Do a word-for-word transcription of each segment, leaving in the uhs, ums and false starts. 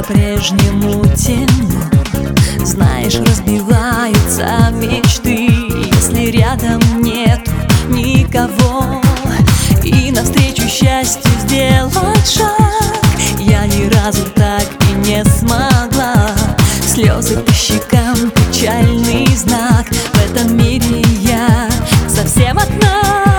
по-прежнему темно. Знаешь, разбиваются мечты, если рядом нету никого. И навстречу счастью сделать шаг я ни разу так и не смогла. Слезы по щекам, печальный знак. В этом мире я совсем одна.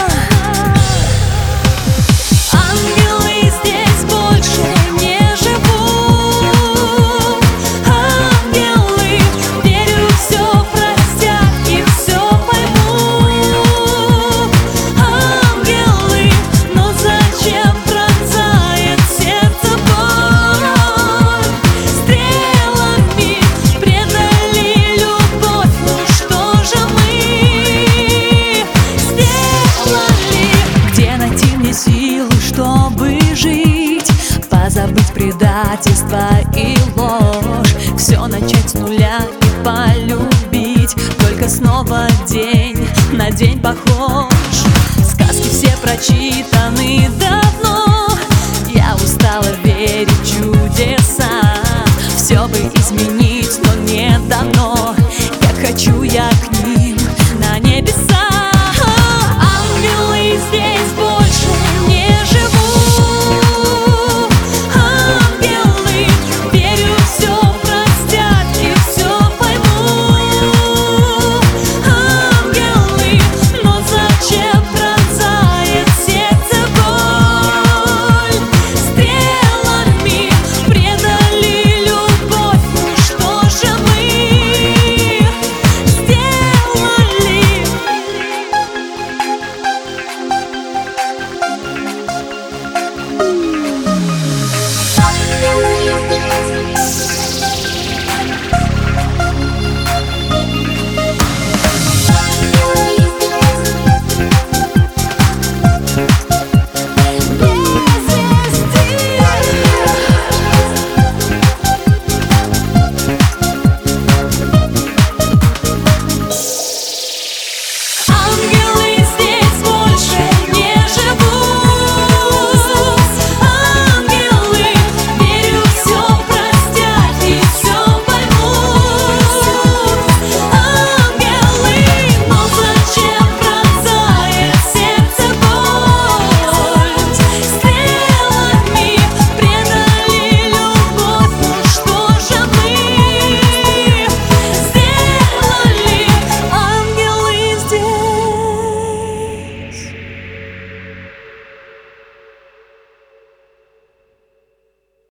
Ангелы здесь больше не живут. Ангелы, верю, все простят и все поймут. Ангелы, но зачем пронзает сердце боль? Стрелами предали любовь, ну что же мы сделали? Где найти мне силы, чтобы жить, позабыть предательство и ложь, все начать с нуля и полюбить, только снова день на день похож. Сказки все прочитаны давно, я устала верить в чудеса. Все бы изменить, но не дано. Как хочу я к ним на небеса. Ангелы здесь больше не живут. Ангелы, верю, все простят и все поймут. Ангелы, но зачем пронзает сердце боль? Стрелами предали любовь, ну что же мы сделали? Thank